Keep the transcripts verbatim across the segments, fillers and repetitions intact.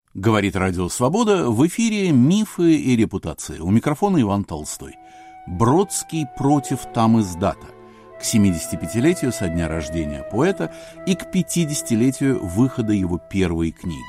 Говорит Радио Свобода, в эфире «Мифы и репутации». У микрофона Иван Толстой. Бродский против тамиздата. К семидесятипятилетию со дня рождения поэта и к пятидесятилетию выхода его первой книги.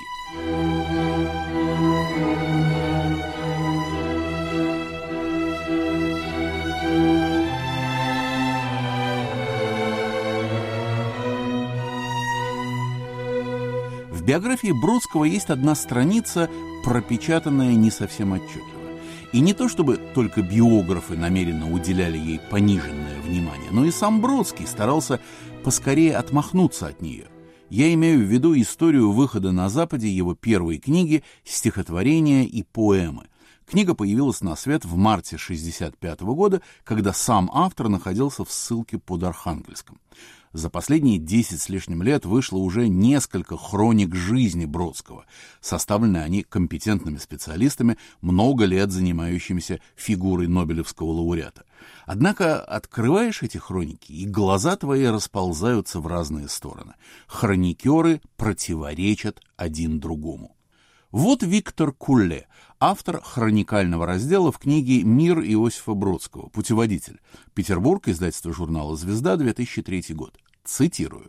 В биографии Бродского есть одна страница, пропечатанная не совсем отчетливо. И не то чтобы только биографы намеренно уделяли ей пониженное внимание, но и сам Бродский старался поскорее отмахнуться от нее. Я имею в виду историю выхода на Западе его первой книги «Стихотворения и поэмы». Книга появилась на свет в марте шестьдесят пятого года, когда сам автор находился в ссылке под Архангельском. За последние десять с лишним лет вышло уже несколько хроник жизни Бродского. Составлены они компетентными специалистами, много лет занимающимися фигурой Нобелевского лауреата. Однако открываешь эти хроники, и глаза твои расползаются в разные стороны. Хроникеры противоречат один другому. Вот Виктор Кулле, автор хроникального раздела в книге «Мир» Иосифа Бродского, путеводитель. Петербург, издательство журнала «Звезда», две тысячи третий год. Цитирую.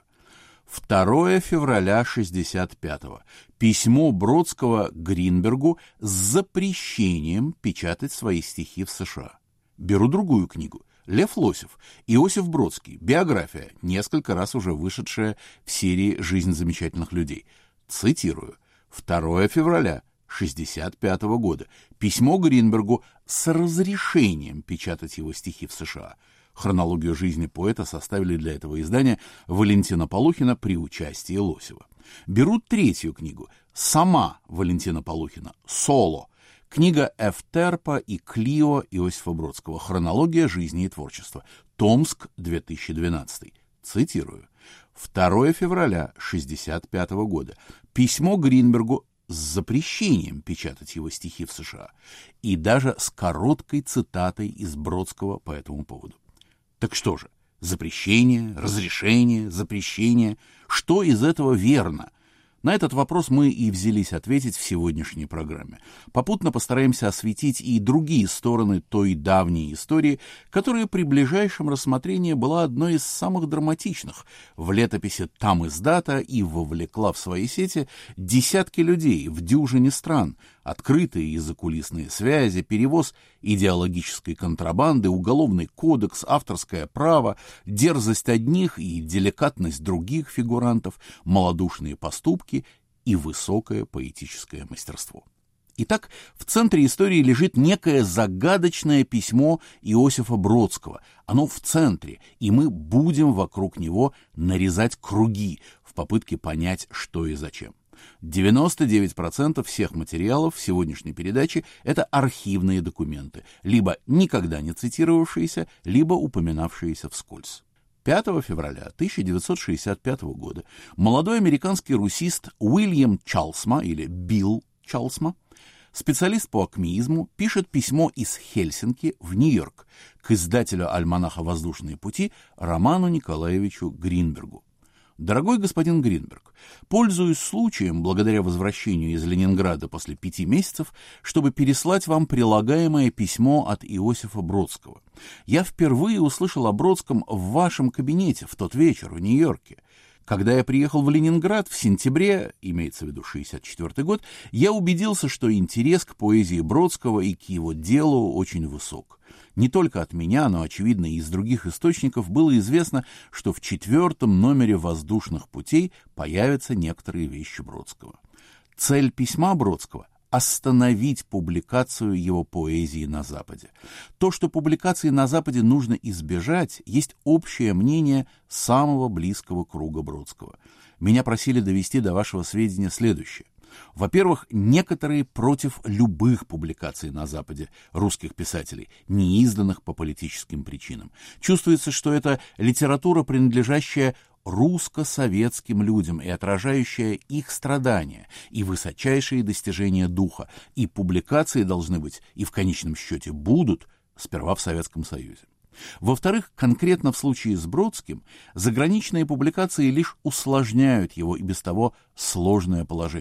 второго февраля шестьдесят пятого. Письмо Бродского Гринбергу с запрещением печатать свои стихи в США. Беру другую книгу. Лев Лосев, Иосиф Бродский, биография, несколько раз уже вышедшая в серии «Жизнь замечательных людей». Цитирую. второго февраля шестьдесят пятого года. Письмо Гринбергу с разрешением печатать его стихи в США. Хронологию жизни поэта составили для этого издания Валентина Полухина при участии Лосева. Беру третью книгу. Сама Валентина Полухина. Соло. Книга Ф. Терпа и Клио Иосифа Бродского. Хронология жизни и творчества. Томск, две тысячи двенадцатый. Цитирую. второго февраля шестьдесят пятого года. Письмо Гринбергу с запрещением печатать его стихи в США. И даже с короткой цитатой из Бродского по этому поводу. Так что же, запрещение, разрешение, запрещение, что из этого верно? На этот вопрос мы и взялись ответить в сегодняшней программе. Попутно постараемся осветить и другие стороны той давней истории, которая при ближайшем рассмотрении была одной из самых драматичных в летописи тамиздата и вовлекла в свои сети десятки людей в дюжине стран, открытые и закулисные связи, перевоз идеологической контрабанды, уголовный кодекс, авторское право, дерзость одних и деликатность других фигурантов, малодушные поступки и высокое поэтическое мастерство. Итак, в центре истории лежит некое загадочное письмо Иосифа Бродского. Оно в центре, и мы будем вокруг него нарезать круги в попытке понять, что и зачем. девяносто девять процентов всех материалов в сегодняшней передаче – это архивные документы, либо никогда не цитировавшиеся, либо упоминавшиеся вскользь. пятого февраля тысяча девятьсот шестьдесят пятого года молодой американский русист Уильям Чалсма, или Билл Чалсма, специалист по акмеизму, пишет письмо из Хельсинки в Нью-Йорк к издателю альманаха «Воздушные пути» Роману Николаевичу Гринбергу. Дорогой господин Гринберг, пользуюсь случаем, благодаря возвращению из Ленинграда после пяти месяцев, чтобы переслать вам прилагаемое письмо от Иосифа Бродского. Я впервые услышал о Бродском в вашем кабинете в тот вечер в Нью-Йорке. Когда я приехал в Ленинград в сентябре, имеется в виду шестьдесят четвёртый год, я убедился, что интерес к поэзии Бродского и к его делу очень высок. Не только от меня, но, очевидно, и из других источников было известно, что в четвертом номере «Воздушных путей» появятся некоторые вещи Бродского. Цель письма Бродского — остановить публикацию его поэзии на Западе. То, что публикации на Западе нужно избежать, есть общее мнение самого близкого круга Бродского. Меня просили довести до вашего сведения следующее. Во-первых, некоторые против любых публикаций на Западе русских писателей, не изданных по политическим причинам. Чувствуется, что это литература, принадлежащая русско-советским людям и отражающая их страдания и высочайшие достижения духа, и публикации должны быть, и в конечном счете будут, сперва в Советском Союзе. Во-вторых, конкретно в случае с Бродским, заграничные публикации лишь усложняют его и без того сложное положение.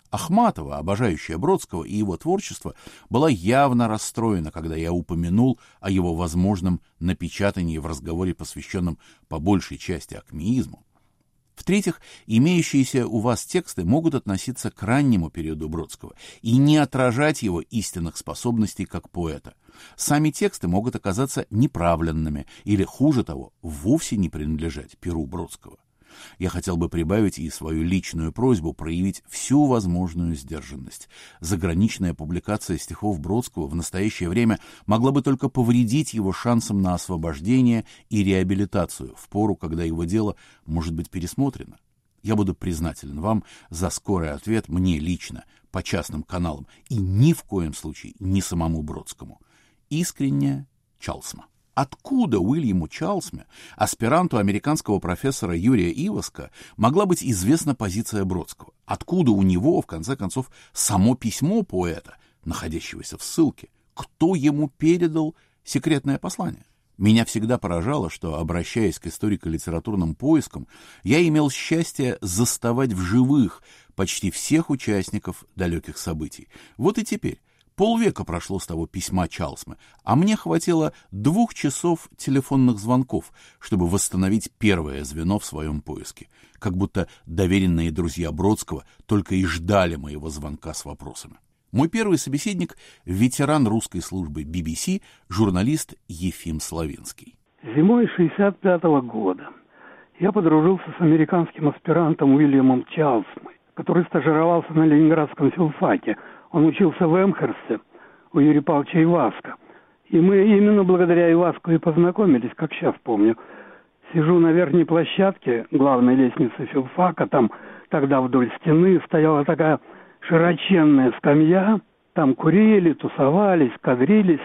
Ахматова, обожающая Бродского и его творчество, была явно расстроена, когда я упомянул о его возможном напечатании в разговоре, посвященном по большей части акмеизму. В-третьих, имеющиеся у вас тексты могут относиться к раннему периоду Бродского и не отражать его истинных способностей как поэта. Сами тексты могут оказаться неправленными или, хуже того, вовсе не принадлежать перу Бродского. Я хотел бы прибавить и свою личную просьбу проявить всю возможную сдержанность. Заграничная публикация стихов Бродского в настоящее время могла бы только повредить его шансам на освобождение и реабилитацию в пору, когда его дело может быть пересмотрено. Я буду признателен вам за скорый ответ мне лично, по частным каналам, и ни в коем случае не самому Бродскому. Искренне, Чалсма. Откуда Уильяму Чалсме, аспиранту американского профессора Юрия Иваска, могла быть известна позиция Бродского? Откуда у него, в конце концов, само письмо поэта, находящегося в ссылке? Кто ему передал секретное послание? Меня всегда поражало, что, обращаясь к историко-литературным поискам, я имел счастье заставать в живых почти всех участников далеких событий. Вот и теперь. Полвека прошло с того письма Чалсмы, а мне хватило двух часов телефонных звонков, чтобы восстановить первое звено в своем поиске. Как будто доверенные друзья Бродского только и ждали моего звонка с вопросами. Мой первый собеседник — ветеран русской службы би би си, журналист Ефим Славинский. Зимой шестьдесят пятого года я подружился с американским аспирантом Уильямом Чалсмой, который стажировался на Ленинградском филфаке. Он учился в Эмхерсте у Юрия Павловича Иваска. И мы именно благодаря Иваску и познакомились, как сейчас помню. Сижу на верхней площадке главной лестницы филфака, там тогда вдоль стены стояла такая широченная скамья, там курили, тусовались, кадрились,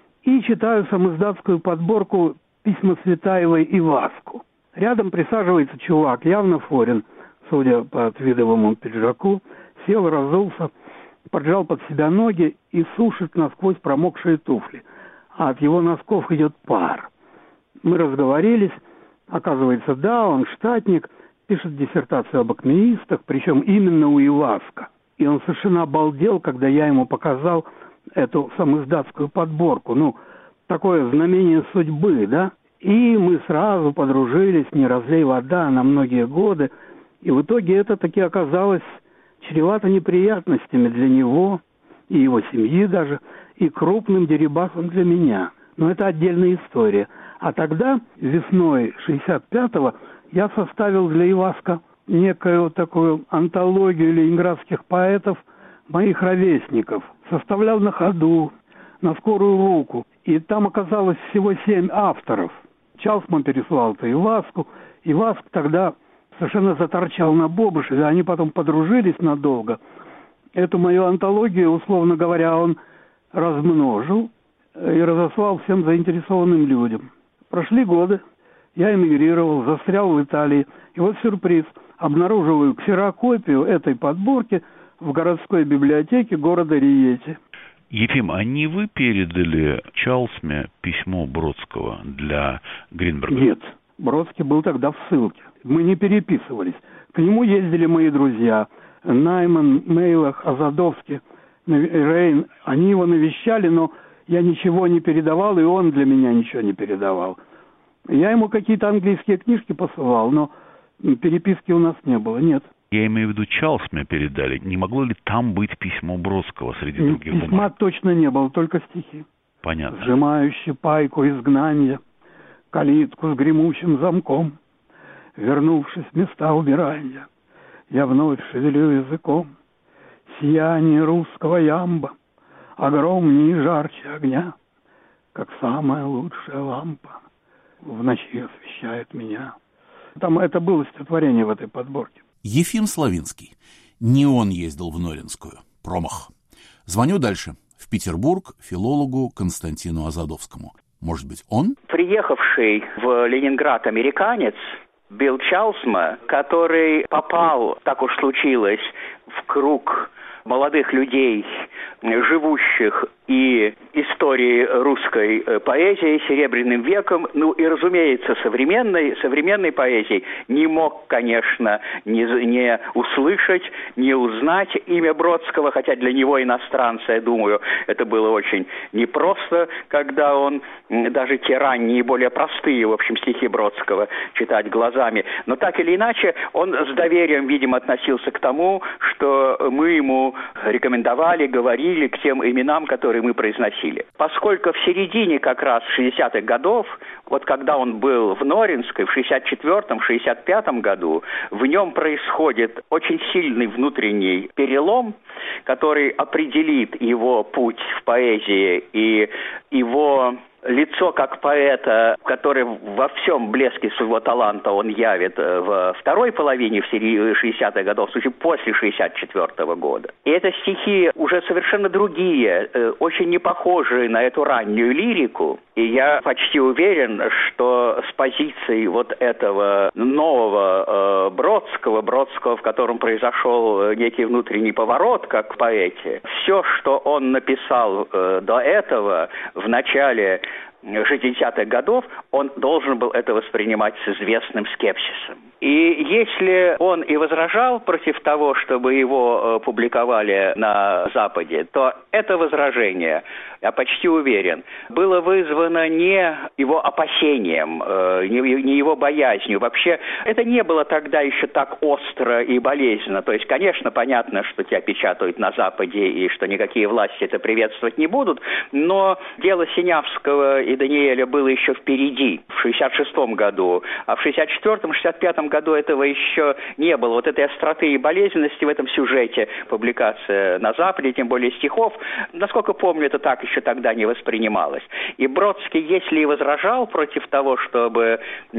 и читаю самиздатскую подборку «Письма Цветаевой Иваску». Рядом присаживается чувак, явно форин, судя по твидовому пиджаку, сел, разулся, поджал под себя ноги и сушит насквозь промокшие туфли. А от его носков идет пар. Мы разговорились. Оказывается, да, он штатник, пишет диссертацию об акмеистах, причем именно у Иваска. И он совершенно обалдел, когда я ему показал эту самиздатскую подборку. Ну, такое знамение судьбы, да? И мы сразу подружились, не разлей вода, на многие годы. И в итоге это таки оказалось чревато неприятностями для него и его семьи даже, и крупным дерибасом для меня. Но это отдельная история. А тогда, весной шестьдесят пятого, я составил для Иваска некую такую антологию ленинградских поэтов, моих ровесников. Составлял на ходу, на скорую руку. И там оказалось всего семь авторов. Чалсма переслал это Иваску. Иваск тогда совершенно заторчал на Бобышеве, они потом подружились надолго. Эту мою антологию, условно говоря, он размножил и разослал всем заинтересованным людям. Прошли годы, я эмигрировал, застрял в Италии. И вот сюрприз, обнаруживаю ксерокопию этой подборки в городской библиотеке города Риети. Ефим, а не вы передали Чалсме письмо Бродского для Гринберга? Нет, Бродский был тогда в ссылке. Мы не переписывались. К нему ездили мои друзья. Найман, Мейлах, Азадовский, Рейн. Они его навещали, но я ничего не передавал, и он для меня ничего не передавал. Я ему какие-то английские книжки посылал, но переписки у нас не было, нет. Я имею в виду, Чалсме передали. Не могло ли там быть письмо Бродского среди других бумаг? Письма точно не было, только стихи. Понятно. Сжимающий пайку изгнания, калитку с гремучим замком, вернувшись в места убирания, я вновь шевелю языком. Сияние русского ямба огромнее и жарче огня, как самая лучшая лампа в ночи освещает меня. Там это было стихотворение в этой подборке. Ефим Славинский. Не он ездил в Норинскую. Промах. Звоню дальше. В Петербург филологу Константину Азадовскому. Может быть, он? Приехавший в Ленинград американец Билл Чалсма, который попал, так уж случилось, в круг молодых людей, живущих и истории русской поэзии, Серебряным веком, ну и, разумеется, современной, современной поэзией не мог, конечно, не, не услышать, не узнать имя Бродского, хотя для него, иностранца, я думаю, это было очень непросто, когда он даже те ранние, более простые, в общем, стихи Бродского читать глазами. Но так или иначе, он с доверием, видимо, относился к тому, что мы ему рекомендовали, говорили к тем именам, которые мы произносили. Поскольку в середине как раз шестидесятых годов, вот когда он был в Норинской, в шестьдесят четвёртом — шестьдесят пятом году, в нем происходит очень сильный внутренний перелом, который определит его путь в поэзии и его лицо как поэта, который во всем блеске своего таланта он явит во второй половине в серии шестидесятых годов, в случае после шестьдесят четвёртого года. И это стихи уже совершенно другие, очень не похожие на эту раннюю лирику. И я почти уверен, что с позиции вот этого нового э, Бродского, Бродского, в котором произошел некий внутренний поворот, как в поэте, все, что он написал э, до этого, в начале шестидесятых годов, он должен был это воспринимать с известным скепсисом. И если он и возражал против того, чтобы его э, публиковали на Западе, то это возражение, я почти уверен, было вызвано не его опасением, э, не, не его боязнью. Вообще, это не было тогда еще так остро и болезненно. То есть, конечно, понятно, что тебя печатают на Западе и что никакие власти это приветствовать не будут, но дело Синявского и Даниэля было еще впереди, в шестьдесят шестом году, а в шестьдесят четвёртом — шестьдесят пятом году этого еще не было. Вот этой остроты и болезненности в этом сюжете, публикация на Западе, тем более стихов, насколько помню, это так еще тогда не воспринималось. И Бродский, если и возражал против того, чтобы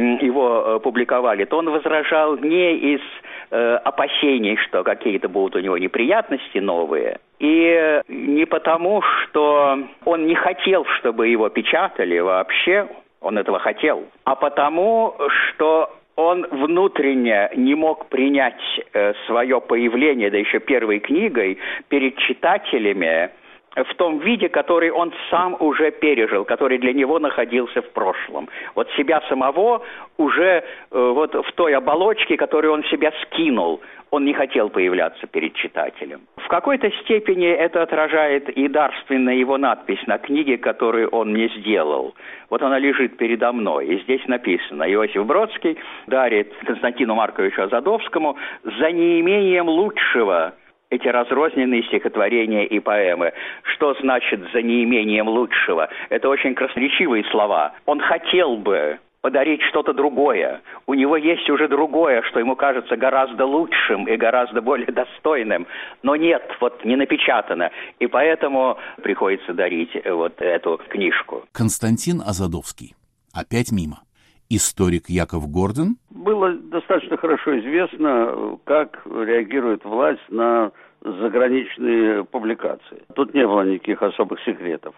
его публиковали, то он возражал не из э, опасений, что какие-то будут у него неприятности новые, и не потому, что он не хотел, чтобы его печатали вообще, он этого хотел, а потому, что он внутренне не мог принять э, свое появление, да еще первой книгой, перед читателями в том виде, который он сам уже пережил, который для него находился в прошлом. Вот себя самого уже э, вот в той оболочке, которую он себя скинул, он не хотел появляться перед читателем. В какой-то степени это отражает и дарственная его надпись на книге, которую он мне сделал. Вот она лежит передо мной, и здесь написано: Иосиф Бродский дарит Константину Марковичу Азадовскому за неимением лучшего эти разрозненные стихотворения и поэмы. Что значит «за неимением лучшего»? Это очень красноречивые слова. Он хотел бы подарить что-то другое. У него есть уже другое, что ему кажется гораздо лучшим и гораздо более достойным. Но нет, вот не напечатано. И поэтому приходится дарить вот эту книжку. Константин Азадовский. Опять мимо. Историк Яков Гордон. Было достаточно хорошо известно, как реагирует власть на заграничные публикации. Тут не было никаких особых секретов.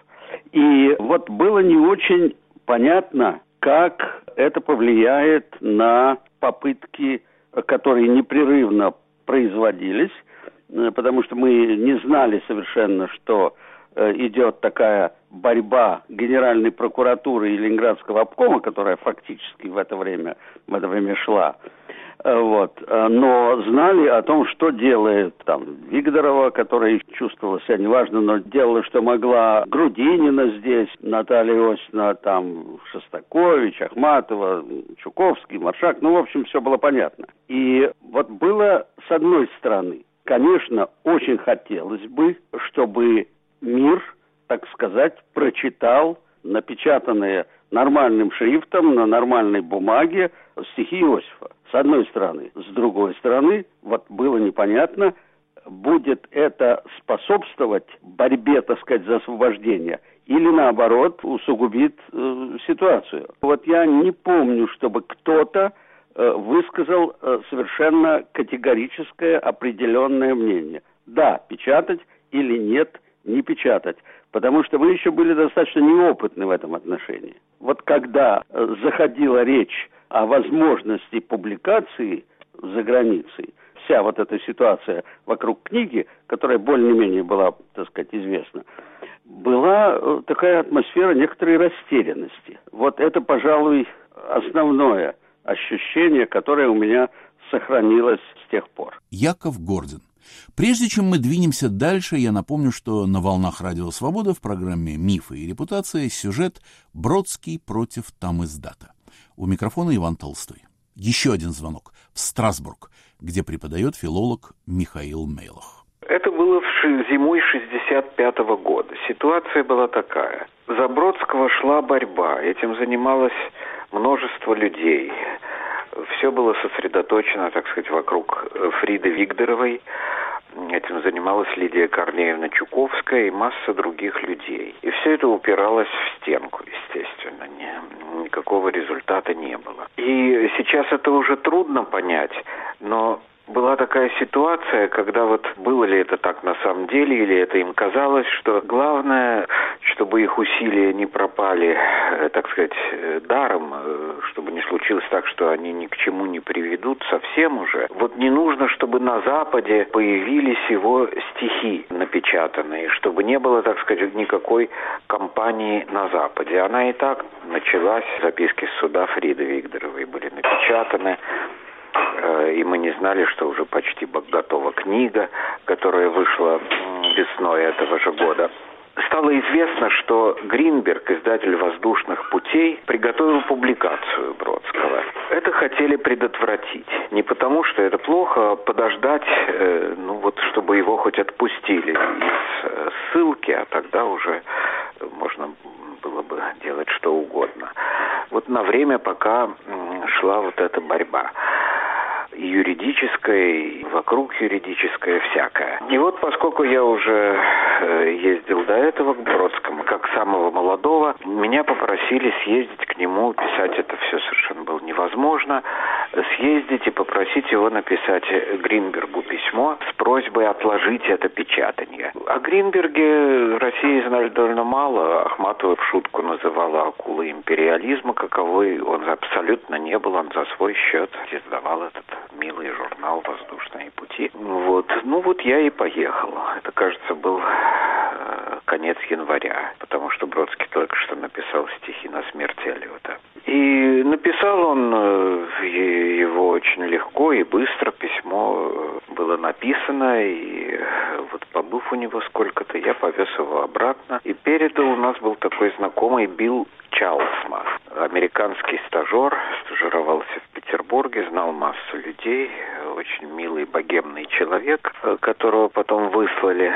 И вот было не очень понятно, как это повлияет на попытки, которые непрерывно производились, потому что мы не знали совершенно, что идет такая борьба Генеральной прокуратуры и Ленинградского обкома, которая фактически в это время, в это время шла. Вот. Но знали о том, что делает там Вигдорова, которая чувствовала себя неважно, но делала, что могла. Грудинина здесь, Наталья Иосифовна, там Шостакович, Ахматова, Чуковский, Маршак. Ну, в общем, все было понятно. И вот было, с одной стороны, конечно, очень хотелось бы, чтобы мир, так сказать, прочитал напечатанные нормальным шрифтом на нормальной бумаге стихи Иосифа. С одной стороны. С другой стороны, вот было непонятно, будет это способствовать борьбе, так сказать, за освобождение, или наоборот усугубит э, ситуацию. Вот я не помню, чтобы кто-то э, высказал э, совершенно категорическое определенное мнение. Да, печатать или нет, не печатать. Потому что мы еще были достаточно неопытны в этом отношении. Вот когда э, заходила речь о возможности публикации за границей, вся вот эта ситуация вокруг книги, которая более-менее была, так сказать, известна, была такая атмосфера некоторой растерянности. Вот это, пожалуй, основное ощущение, которое у меня сохранилось с тех пор. Яков Гордин. Прежде чем мы двинемся дальше, я напомню, что на волнах Радио Свобода в программе «Мифы и репутация» сюжет «Бродский против тамиздата». У микрофона Иван Толстой. Еще один звонок в Страсбург, где преподает филолог Михаил Мейлах. Это было зимой шестьдесят пятого года. Ситуация была такая. За Бродского шла борьба. Этим занималось множество людей. Все было сосредоточено, так сказать, вокруг Фриды Вигдоровой. Этим занималась Лидия Корнеевна Чуковская и масса других людей. И все это упиралось в стенку, естественно. Ни, никакого результата не было. И сейчас это уже трудно понять, но была такая ситуация, когда вот было ли это так на самом деле, или это им казалось, что главное, чтобы их усилия не пропали, так сказать, даром, чтобы не случилось так, что они ни к чему не приведут совсем уже. Вот не нужно, чтобы на Западе появились его стихи напечатанные, чтобы не было, так сказать, никакой кампании на Западе. Она и так началась, записки с суда Фриды Вигдоровой были напечатаны. И мы не знали, что уже почти готова книга, которая вышла весной этого же года. Стало известно, что Гринберг, издатель «Воздушных путей», приготовил публикацию Бродского. Это хотели предотвратить. Не потому, что это плохо, а подождать, э, ну вот, чтобы его хоть отпустили из ссылки, а тогда уже можно было бы делать что угодно. Вот на время, пока шла вот эта борьба. Юридическое, вокруг юридическое, всякое. И вот поскольку я уже ездил до этого к Бродскому, как самого молодого, меня попросили съездить к нему, писать это все совершенно было невозможно, съездить и попросить его написать Гринбергу письмо с просьбой отложить это печатание. О Гринберге России знали довольно мало. Ахматова в шутку называла акулой империализма, каковой он абсолютно не был, он за свой счет издавал этот милый журнал «Воздушные пути». Вот. Ну вот я и поехал. Это, кажется, был э, конец января, потому что Бродский только что написал стихи на смерть Эллиота. И написал он э, его очень легко и быстро. Письмо было написано, и вот побыв у него сколько-то, я повез его обратно. И передал, у нас был такой знакомый Билл Чалсма, американский стажер, стажировался в Петербурге, знал массу людей, очень милый богемный человек, которого потом выслали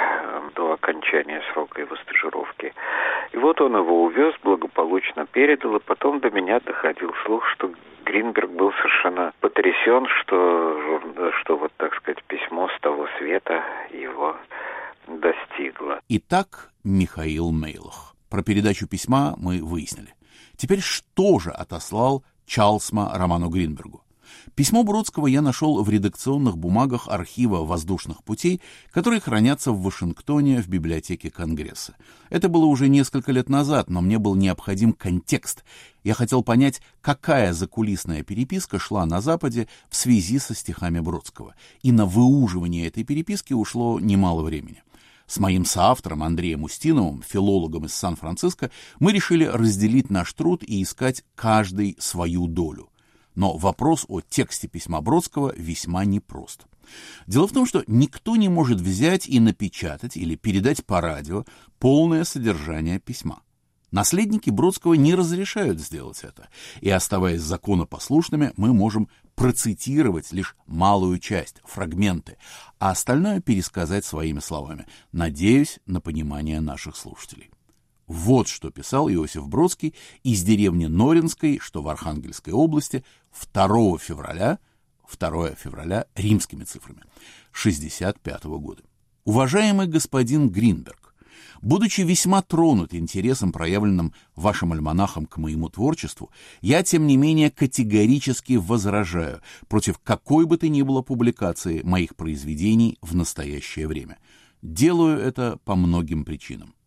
до окончания срока его стажировки. И вот он его увез, благополучно передал, и потом до меня доходил слух, что Гринберг был совершенно потрясен, что, что вот, так сказать, письмо с того света его достигло. Итак, Михаил Мейлах. Про передачу письма мы выяснили. Теперь что же отослал Чалсма Роману Гринбергу? Письмо Бродского я нашел в редакционных бумагах архива «Воздушных путей», которые хранятся в Вашингтоне в библиотеке Конгресса. Это было уже несколько лет назад, но мне был необходим контекст. Я хотел понять, какая закулисная переписка шла на Западе в связи со стихами Бродского. И на выуживание этой переписки ушло немало времени. С моим соавтором Андреем Устиновым, филологом из Сан-Франциско, мы решили разделить наш труд и искать каждый свою долю. Но вопрос о тексте письма Бродского весьма непрост. Дело в том, что никто не может взять и напечатать или передать по радио полное содержание письма. Наследники Бродского не разрешают сделать это, и, оставаясь законопослушными, мы можем процитировать лишь малую часть, фрагменты, а остальное пересказать своими словами. Надеюсь на понимание наших слушателей. Вот что писал Иосиф Бродский из деревни Норинской, что в Архангельской области, второго февраля, второго февраля римскими цифрами, шестьдесят пятого года. Уважаемый господин Гринберг, будучи весьма тронут интересом, проявленным вашим альманахом к моему творчеству, я, тем не менее, категорически возражаю против какой бы то ни было публикации моих произведений в настоящее время. Делаю это по многим причинам.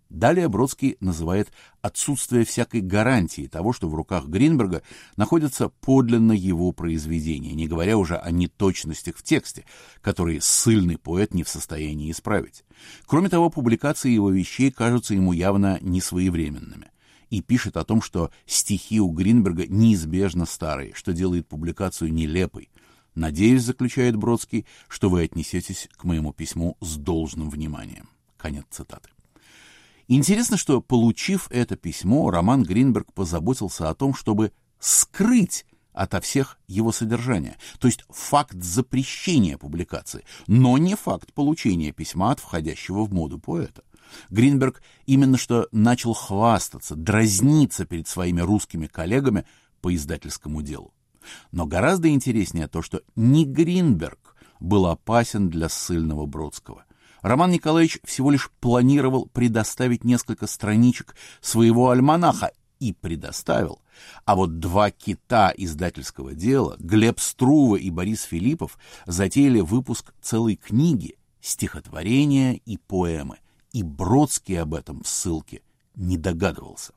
Далее Бродский называет отсутствие всякой гарантии того, что в руках Гринберга находятся подлинно его произведения, не говоря уже о неточностях в тексте, которые ссыльный поэт не в состоянии исправить. Кроме того, публикации его вещей кажутся ему явно несвоевременными. И пишет о том, что стихи у Гринберга неизбежно старые, что делает публикацию нелепой. «Надеюсь, — заключает Бродский, — что вы отнесетесь к моему письму с должным вниманием». Конец цитаты. Интересно, что, получив это письмо, Роман Гринберг позаботился о том, чтобы скрыть ото всех его содержание, то есть факт запрещения публикации, но не факт получения письма от входящего в моду поэта. Гринберг именно что начал хвастаться, дразниться перед своими русскими коллегами по издательскому делу. Но гораздо интереснее то, что не Гринберг был опасен для ссыльного Бродского. Роман Николаевич всего лишь планировал предоставить несколько страничек своего альманаха и предоставил. А вот два кита издательского дела, Глеб Струве и Борис Филиппов, затеяли выпуск целой книги «Стихотворения и поэмы», и Бродский об этом в ссылке не догадывался.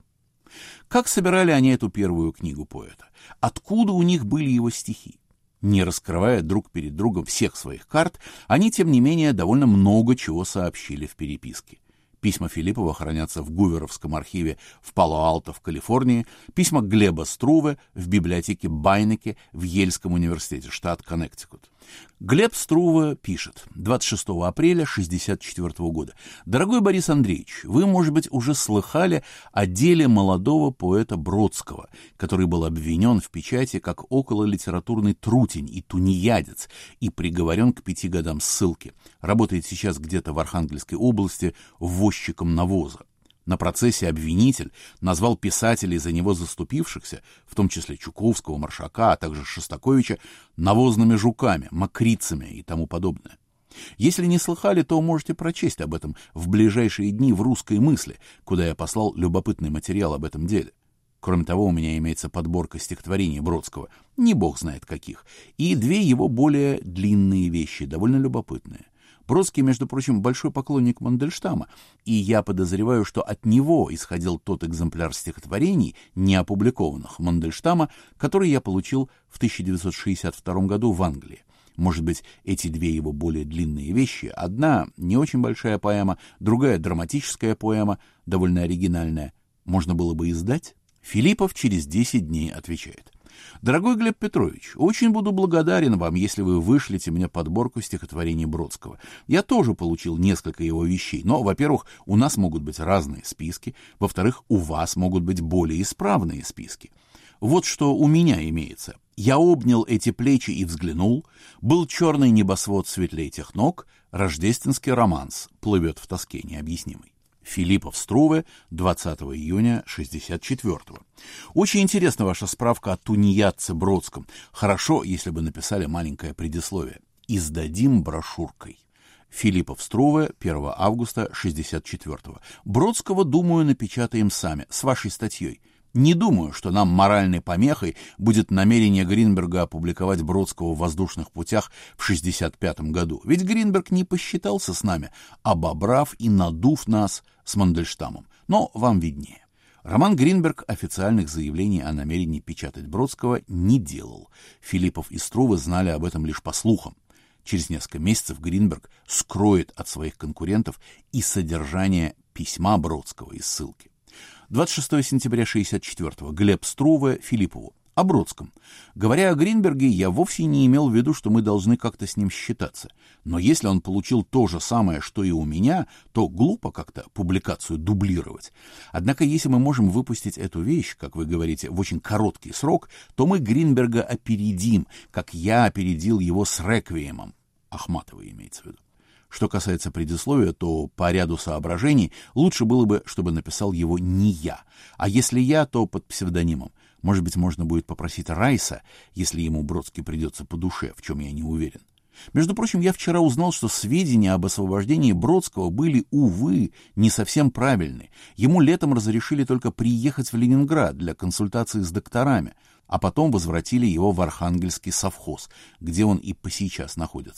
Как собирали они эту первую книгу поэта? Откуда у них были его стихи? Не раскрывая друг перед другом всех своих карт, они, тем не менее, довольно много чего сообщили в переписке. Письма Филиппова хранятся в Гуверовском архиве в Пало-Алто в Калифорнии, письма Глеба Струве в библиотеке Байнеке в Ельском университете, штат Коннектикут. Глеб Струве пишет двадцать шестого апреля шестьдесят четвёртого года. «Дорогой Борис Андреевич, вы, может быть, уже слыхали о деле молодого поэта Бродского, который был обвинен в печати как окололитературный трутень и тунеядец и приговорен к пяти годам ссылки. Работает сейчас где-то в Архангельской области возчиком навоза. На процессе обвинитель назвал писателей, за него заступившихся, в том числе Чуковского, Маршака, а также Шостаковича, навозными жуками, мокрицами и тому подобное. Если не слыхали, то можете прочесть об этом в ближайшие дни в «Русской мысли», куда я послал любопытный материал об этом деле. Кроме того, у меня имеется подборка стихотворений Бродского, не бог знает каких, и две его более длинные вещи, довольно любопытные. Бродский, между прочим, большой поклонник Мандельштама, и я подозреваю, что от него исходил тот экземпляр стихотворений, не опубликованных Мандельштама, который я получил в тысяча девятьсот шестьдесят втором году в Англии. Может быть, эти две его более длинные вещи, одна не очень большая поэма, другая драматическая поэма, довольно оригинальная, можно было бы издать? Филиппов через десять дней отвечает: «Дорогой Глеб Петрович, очень буду благодарен вам, если вы вышлете мне подборку стихотворений Бродского. Я тоже получил несколько его вещей, но, во-первых, у нас могут быть разные списки, во-вторых, у вас могут быть более исправные списки. Вот что у меня имеется. Я обнял эти плечи и взглянул, был черный небосвод светлей тех ног, рождественский романс плывет в тоске необъяснимой». Филиппов Струве, двадцатого июня шестьдесят четвёртого. Очень интересна ваша справка о тунеядце Бродском. Хорошо, если бы написали маленькое предисловие. Издадим брошюркой. Филиппов Струве, первого августа шестьдесят четвёртого. Бродского, думаю, напечатаем сами, с вашей статьей. Не думаю, что нам моральной помехой будет намерение Гринберга опубликовать Бродского в «Воздушных путях» в шестьдесят пятом году. Ведь Гринберг не посчитался с нами, обобрав и надув нас с Мандельштамом. Но вам виднее. Роман Гринберг официальных заявлений о намерении печатать Бродского не делал. Филиппов и Струве знали об этом лишь по слухам. Через несколько месяцев Гринберг скроет от своих конкурентов и содержание письма Бродского из ссылки. двадцать шестого сентября шестьдесят четвёртого. Глеб Струве Филиппову. О Бродском. Говоря о Гринберге, я вовсе не имел в виду, что мы должны как-то с ним считаться. Но если он получил то же самое, что и у меня, то глупо как-то публикацию дублировать. Однако, если мы можем выпустить эту вещь, как вы говорите, в очень короткий срок, то мы Гринберга опередим, как я опередил его с «Реквиемом». Ахматова имеется в виду. Что касается предисловия, то по ряду соображений лучше было бы, чтобы написал его не я. А если я, то под псевдонимом. Может быть, можно будет попросить Райса, если ему Бродский придется по душе, в чем я не уверен. Между прочим, я вчера узнал, что сведения об освобождении Бродского были, увы, не совсем правильны. Ему летом разрешили только приехать в Ленинград для консультации с докторами, а потом возвратили его в Архангельский совхоз, где он и посейчас находится.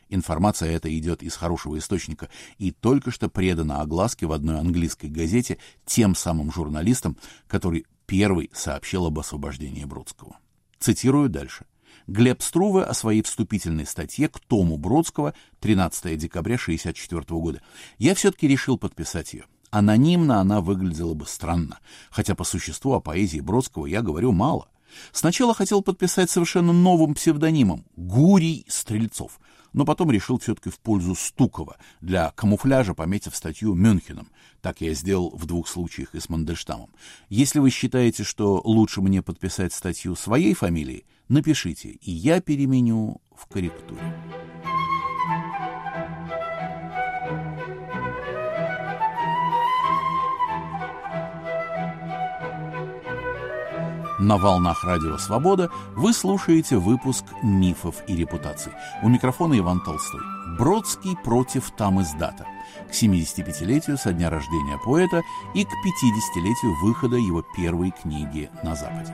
Информация эта идет из хорошего источника и только что предана огласке в одной английской газете тем самым журналистам, который первый сообщил об освобождении Бродского. Цитирую дальше. Глеб Струве о своей вступительной статье к тому Бродского тринадцатого декабря шестьдесят четвёртого года. Я все-таки решил подписать ее. Анонимно она выглядела бы странно, хотя по существу о поэзии Бродского я говорю мало. Сначала хотел подписать совершенно новым псевдонимом — Гурий Стрельцов, но потом решил все-таки в пользу Стукова, для камуфляжа пометив статью Мюнхеном. Так я сделал в двух случаях и с Мандельштамом. Если вы считаете, что лучше мне подписать статью своей фамилией, напишите, и я переменю в корректуре. На волнах Радио Свобода вы слушаете выпуск «Мифов и репутаций». У микрофона Иван Толстой. Бродский против тамиздата. К семидесятипятилетию со дня рождения поэта и к пятидесятилетию выхода его первой книги на Западе.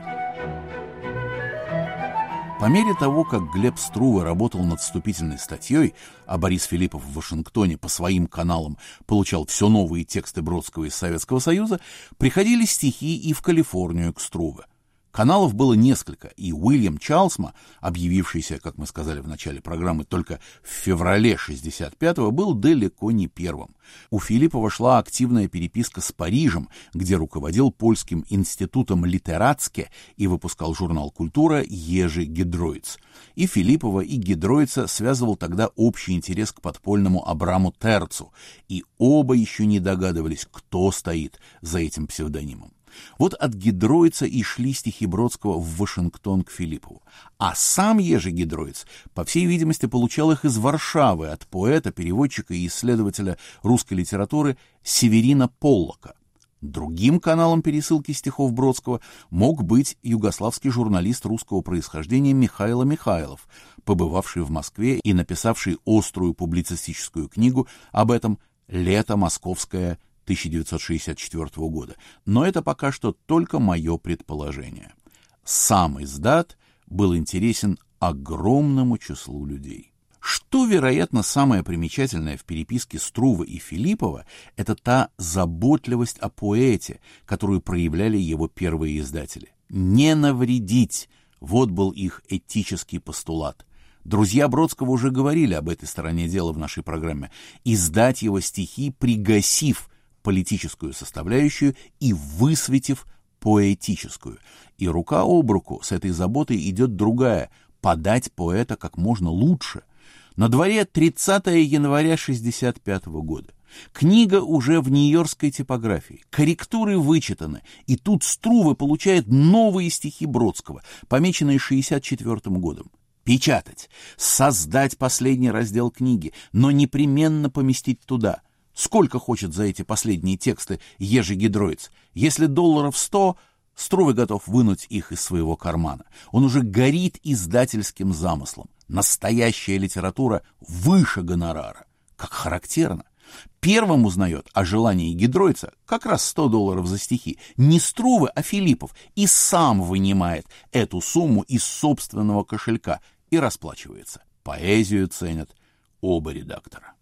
По мере того, как Глеб Струве работал над вступительной статьей, а Борис Филиппов в Вашингтоне по своим каналам получал все новые тексты Бродского из Советского Союза, приходили стихи и в Калифорнию к Струве. Каналов было несколько, и Уильям Чалсма, объявившийся, как мы сказали в начале программы, только в феврале шестьдесят пятого, был далеко не первым. У Филиппова шла активная переписка с Парижем, где руководил Польским институтом Литерацке и выпускал журнал «Культура» Ежи Гедроиц. И Филиппова, и Гедроица связывал тогда общий интерес к подпольному Абраму Терцу, и оба еще не догадывались, кто стоит за этим псевдонимом. Вот от Гедроица и шли стихи Бродского в Вашингтон к Филиппову. А сам Ежи Гедроиц, по всей видимости, получал их из Варшавы от поэта, переводчика и исследователя русской литературы Северина Поллока. Другим каналом пересылки стихов Бродского мог быть югославский журналист русского происхождения Михаил Михайлов, побывавший в Москве и написавший острую публицистическую книгу об этом «Лето московское» тысяча девятьсот шестьдесят четвёртого года. Но это пока что только мое предположение. Сам издат был интересен огромному числу людей. Что, вероятно, самое примечательное в переписке Струве и Филиппова, это та заботливость о поэте, которую проявляли его первые издатели. Не навредить — вот был их этический постулат. Друзья Бродского уже говорили об этой стороне дела в нашей программе. Издать его стихи, пригасив политическую составляющую и высветив поэтическую. И рука об руку с этой заботой идет другая — подать поэта как можно лучше. На дворе тридцатого января шестьдесят пятого года. Книга уже в нью-йоркской типографии, корректуры вычитаны, и тут Струве получает новые стихи Бродского, помеченные шестьдесят четвёртым годом. Печатать, создать последний раздел книги, но непременно поместить туда. Сколько хочет за эти последние тексты Ежи Гедроиц? Если долларов сто, Струве готов вынуть их из своего кармана. Он уже горит издательским замыслом. Настоящая литература выше гонорара. Как характерно. Первым узнает о желании Гедроица как раз сто долларов за стихи. Не Струве, а Филиппов. И сам вынимает эту сумму из собственного кошелька и расплачивается. Поэзию ценят оба редактора.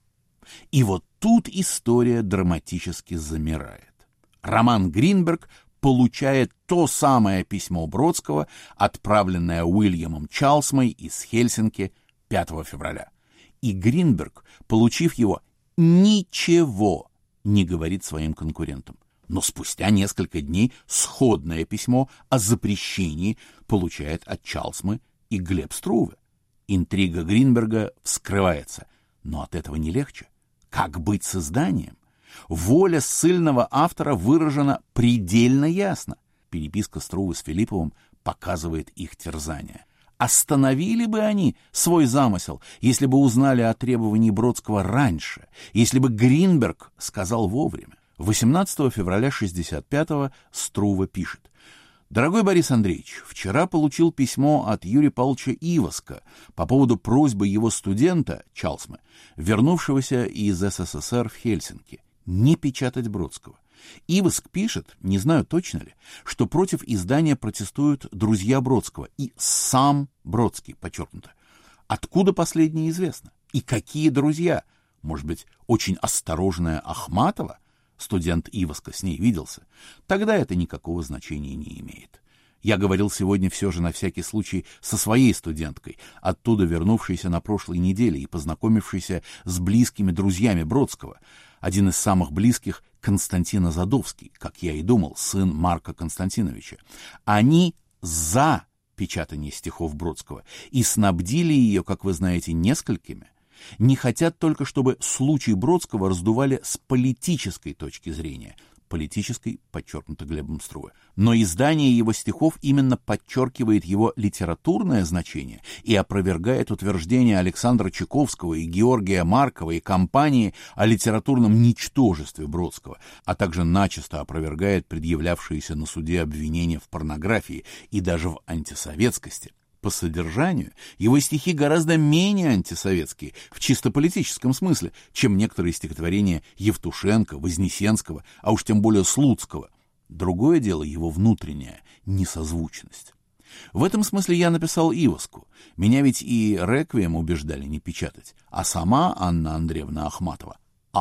И вот тут история драматически замирает. Роман Гринберг получает то самое письмо Бродского, отправленное Уильямом Чалсмой из Хельсинки пятого февраля. И Гринберг, получив его, ничего не говорит своим конкурентам. Но спустя несколько дней сходное письмо о запрещении получает от Чалсмы и Глеб Струве. Интрига Гринберга вскрывается, но от этого не легче. Как быть с изданием? Воля ссыльного автора выражена предельно ясно. Переписка Струве с Филипповым показывает их терзание. Остановили бы они свой замысел, если бы узнали о требовании Бродского раньше, если бы Гринберг сказал вовремя. восемнадцатого февраля шестьдесят пятого Струве пишет: «Дорогой Борис Андреевич, вчера получил письмо от Юрия Павловича Иваска по поводу просьбы его студента, Чалсмы, вернувшегося из СССР в Хельсинки, не печатать Бродского. Иваск пишет, не знаю точно ли, что против издания протестуют друзья Бродского и сам Бродский, подчеркнуто. Откуда последнее известно? И какие друзья? Может быть, очень осторожная Ахматова? Студент Иваска с ней виделся. Тогда это никакого значения не имеет. Я говорил сегодня все же на всякий случай со своей студенткой, оттуда вернувшейся на прошлой неделе и познакомившейся с близкими друзьями Бродского. Один из самых близких — Константин Азадовский, как я и думал, сын Марка Константиновича. Они за печатание стихов Бродского и снабдили ее, как вы знаете, несколькими. Не хотят только, чтобы случай Бродского раздували с политической точки зрения. Политической, подчеркнуто Глебом Струве. Но издание его стихов именно подчеркивает его литературное значение и опровергает утверждения Александра Чайковского и Георгия Маркова и компании о литературном ничтожестве Бродского, а также начисто опровергает предъявлявшиеся на суде обвинения в порнографии и даже в антисоветскости. По содержанию его стихи гораздо менее антисоветские в чисто политическом смысле, чем некоторые стихотворения Евтушенко, Вознесенского, а уж тем более Слуцкого. Другое дело его внутренняя несозвучность. В этом смысле я написал Иваску. Меня ведь и «Реквием» убеждали не печатать, а сама Анна Андреевна Ахматова,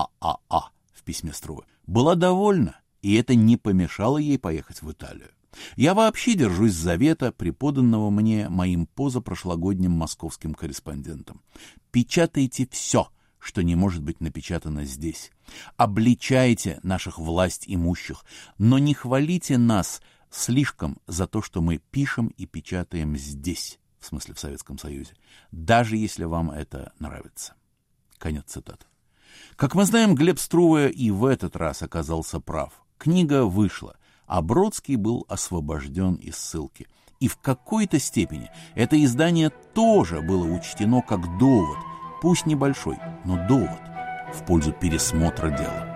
ААА в письме Струве, была довольна, и это не помешало ей поехать в Италию. Я вообще держусь завета, преподанного мне моим позапрошлогодним московским корреспондентом. Печатайте все, что не может быть напечатано здесь. Обличайте наших власть имущих, но не хвалите нас слишком за то, что мы пишем и печатаем здесь, в смысле в Советском Союзе, даже если вам это нравится. Конец цитаты. Как мы знаем, Глеб Струве и в этот раз оказался прав. Книга вышла, а Бродский был освобожден из ссылки. И в какой-то степени это издание тоже было учтено как довод, пусть небольшой, но довод в пользу пересмотра дела.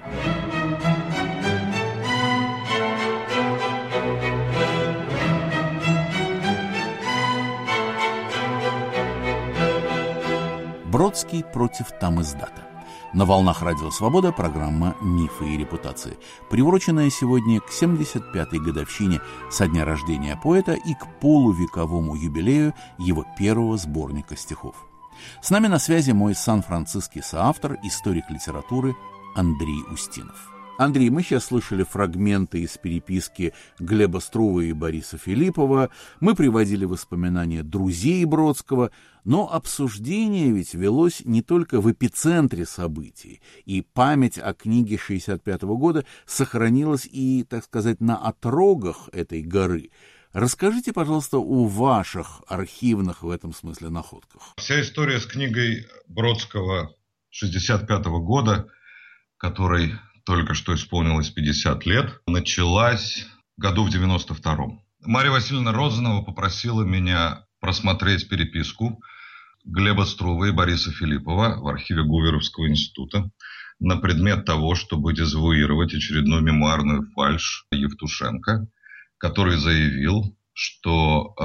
Бродский против тамиздата. На волнах Радио Свобода программа «Мифы и репутации», приуроченная сегодня к семьдесят пятой годовщине со дня рождения поэта и к полувековому юбилею его первого сборника стихов. С нами на связи мой сан-франциский соавтор, историк литературы Андрей Устинов. Андрей, мы сейчас слышали фрагменты из переписки Глеба Струве и Бориса Филиппова, мы приводили воспоминания друзей Бродского, но обсуждение ведь велось не только в эпицентре событий, и память о книге шестьдесят пятого года сохранилась и, так сказать, на отрогах этой горы. Расскажите, пожалуйста, о ваших архивных в этом смысле находках. Вся история с книгой Бродского шестьдесят пятого года, которой только что исполнилось пятьдесят лет, началась году в девяносто втором. Марья Васильевна Розанова попросила меня просмотреть переписку Глеба Струве и Бориса Филиппова в архиве Гуверовского института на предмет того, чтобы дезавуировать очередную мемуарную фальшь Евтушенко, который заявил, что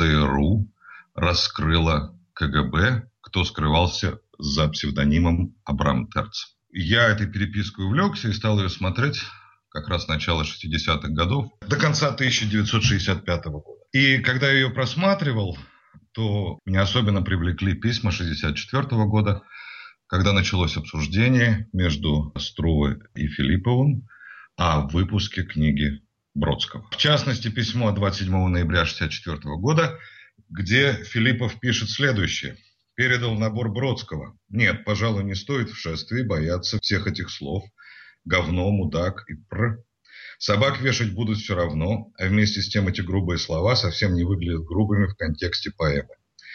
ЦРУ раскрыла КГБ, кто скрывался за псевдонимом Абрам Терц. Я этой перепиской увлекся и стал ее смотреть как раз с начала шестидесятых годов до конца тысяча девятьсот шестьдесят пятого года. И когда я ее просматривал, то меня особенно привлекли письма шестьдесят четвёртого года, когда началось обсуждение между Струве и Филипповым о выпуске книги Бродского. В частности, письмо от двадцать седьмого ноября шестьдесят четвёртого года, где Филиппов пишет следующее. Передал набор Бродского. Нет, пожалуй, не стоит в шествии бояться всех этих слов. Говно, мудак и пр. Собак вешать будут все равно, а вместе с тем эти грубые слова совсем не выглядят грубыми в контексте поэмы.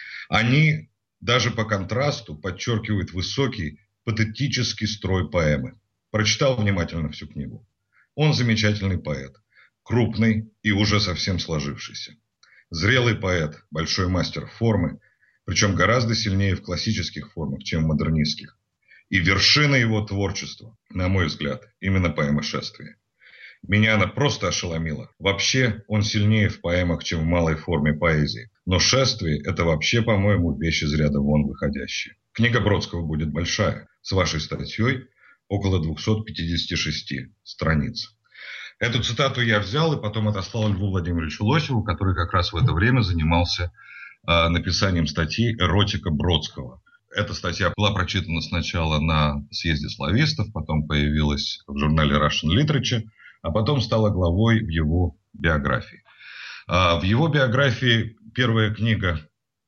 Они, даже по контрасту, подчеркивают высокий, патетический строй поэмы. Прочитал внимательно всю книгу. Он замечательный поэт, крупный и уже совсем сложившийся. Зрелый поэт, большой мастер формы, причем гораздо сильнее в классических формах, чем в модернистских. И вершина его творчества, на мой взгляд, именно поэма «Шествие». Меня она просто ошеломила. Вообще, он сильнее в поэмах, чем в малой форме поэзии. Но «Шествие» — это вообще, по-моему, вещь из ряда вон выходящая. Книга Бродского будет большая, с вашей статьей около двухсот пятидесяти шести страниц. Эту цитату я взял и потом отослал Льву Владимировичу Лосеву, который как раз в это время занимался написанием статьи «Эротика Бродского». Эта статья была прочитана сначала на съезде славистов, потом появилась в журнале Russian Literature, а потом стала главой в его биографии. В его биографии первая книга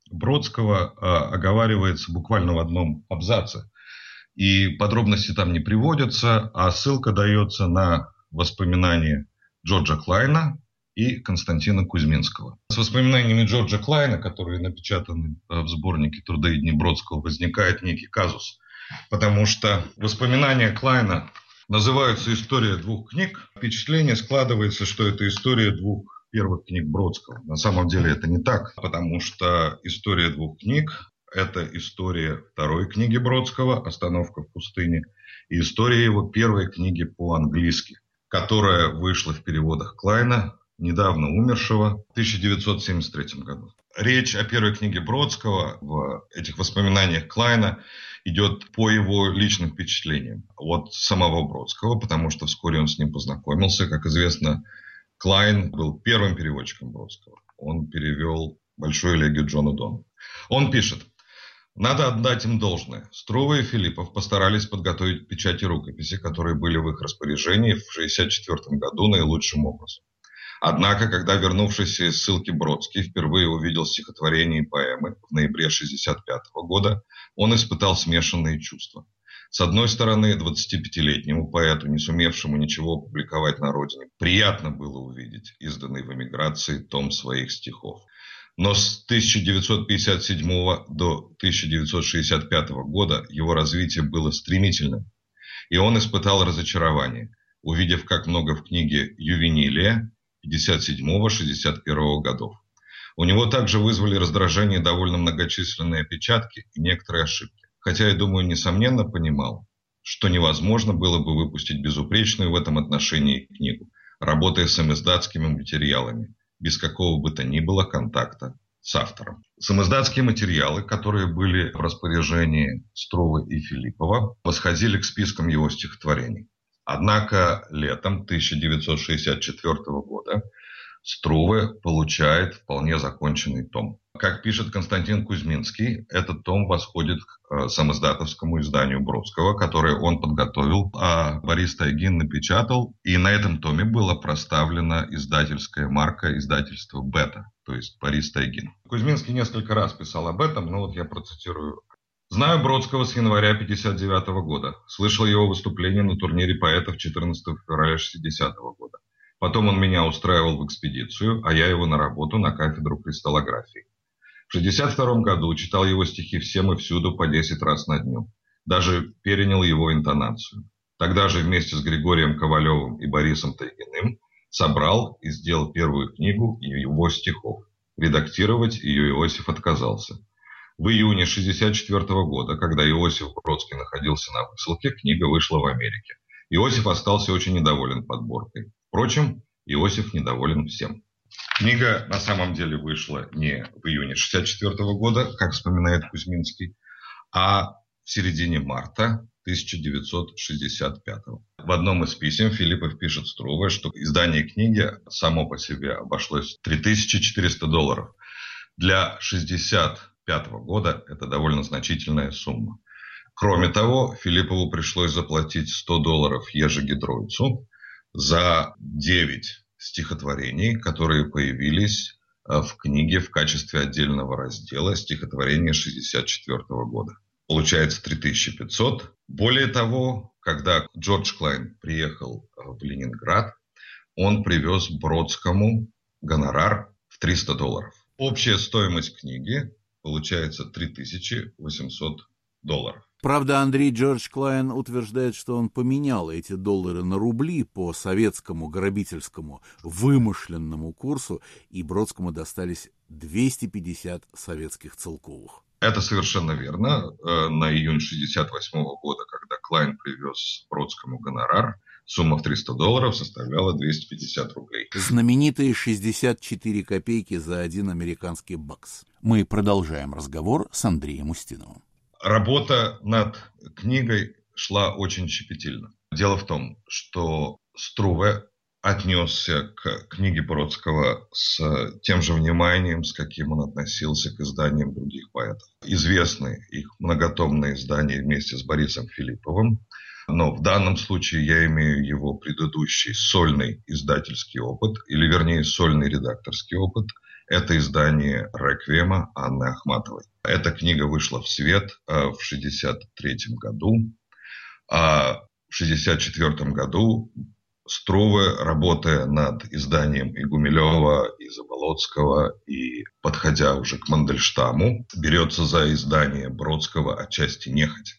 Бродского оговаривается буквально в одном абзаце. И подробности там не приводятся, а ссылка дается на воспоминания Джорджа Клайна и Константина Кузьминского. С воспоминаниями Джорджа Клайна, которые напечатаны в сборнике «Труды и дни Бродского», возникает некий казус. Потому что воспоминания Клайна называются «История двух книг». Впечатление складывается, что это история двух первых книг Бродского. На самом деле это не так, потому что история двух книг – это история второй книги Бродского «Остановка в пустыне» и история его первой книги по-английски, которая вышла в переводах Клайна, недавно умершего, в тысяча девятьсот семьдесят третьем году. Речь о первой книге Бродского в этих воспоминаниях Клайна идет по его личным впечатлениям от самого Бродского, потому что вскоре он с ним познакомился. Как известно, Клайн был первым переводчиком Бродского. Он перевел «Большую элегию Джона Донна». Он пишет: «Надо отдать им должное. Струве и Филиппов постарались подготовить печати рукописи, которые были в их распоряжении в шестьдесят четвёртом году наилучшим образом. Однако, когда вернувшийся из ссылки Бродский впервые увидел стихотворение и поэмы в ноябре шестьдесят пятого года, он испытал смешанные чувства. С одной стороны, двадцатипятилетнему поэту, не сумевшему ничего опубликовать на родине, приятно было увидеть изданный в эмиграции том своих стихов. Но с тысяча девятьсот пятьдесят седьмого до тысяча девятьсот шестьдесят пятого года его развитие было стремительным, и он испытал разочарование, увидев, как много в книге «Ювенилия» пятьдесят седьмого — шестьдесят первого годов. У него также вызвали раздражение довольно многочисленные опечатки и некоторые ошибки. Хотя, я думаю, несомненно понимал, что невозможно было бы выпустить безупречную в этом отношении книгу, работая с самиздатскими материалами, без какого бы то ни было контакта с автором. Самиздатские материалы, которые были в распоряжении Струве и Филиппова, восходили к спискам его стихотворений. Однако летом тысяча девятьсот шестьдесят четвёртого года Струве получает вполне законченный том. Как пишет Константин Кузьминский, этот том восходит к самиздатовскому изданию Бродского, которое он подготовил, а Борис Тайгин напечатал, и на этом томе была проставлена издательская марка издательства «Бета», то есть Борис Тайгин. Кузьминский несколько раз писал об этом, но вот я процитирую. «Знаю Бродского с января пятьдесят девятого года. Слышал его выступление на турнире поэтов четырнадцатого февраля шестидесятого года. Потом он меня устраивал в экспедицию, а я его на работу на кафедру кристаллографии. В шестьдесят втором году читал его стихи всем и всюду по десять раз на дню. Даже перенял его интонацию. Тогда же вместе с Григорием Ковалевым и Борисом Тайгиным собрал и сделал первую книгу его стихов. Редактировать ее Иосиф отказался. В июне шестьдесят четвёртого года, когда Иосиф Бродский находился на высылке, книга вышла в Америке. Иосиф остался очень недоволен подборкой. Впрочем, Иосиф недоволен всем». Книга на самом деле вышла не в июне шестьдесят четвёртого года, как вспоминает Кузьминский, а в середине марта тысяча девятьсот шестьдесят пятого. В одном из писем Филиппов пишет Струве, что издание книги само по себе обошлось три тысячи четыреста долларов. Для шестьдесят пятого года это довольно значительная сумма. Кроме того, Филиппову пришлось заплатить сто долларов Ежи Гидройцу за девять стихотворений, которые появились в книге в качестве отдельного раздела стихотворения шестьдесят четвёртого года. Получается три тысячи пятьсот. Более того, когда Джордж Клайн приехал в Ленинград, он привез Бродскому гонорар в триста долларов. Общая стоимость книги получается три тысячи восемьсот долларов. Правда, Андрей Джордж Клайн утверждает, что он поменял эти доллары на рубли по советскому грабительскому вымышленному курсу, и Бродскому достались двести пятьдесят советских целковых. Это совершенно верно. На июнь шестьдесят восьмого года, когда Клайн привез Бродскому гонорар, сумма в триста долларов составляла двести пятьдесят рублей. Знаменитые шестьдесят четыре копейки за один американский бакс. Мы продолжаем разговор с Андреем Устиновым. Работа над книгой шла очень щепетильно. Дело в том, что Струве отнесся к книге Бродского с тем же вниманием, с каким он относился к изданиям других поэтов. Известны их многотомные издания вместе с Борисом Филипповым, но в данном случае я имею его предыдущий сольный издательский опыт, или вернее сольный редакторский опыт. Это издание «Реквиема» Анны Ахматовой. Эта книга вышла в свет в шестьдесят третьем году, а в шестьдесят четвертом году Струве, работая над изданием и Гумилева, и Заболоцкого, и подходя уже к Мандельштаму, берется за издание Бродского отчасти нехотя.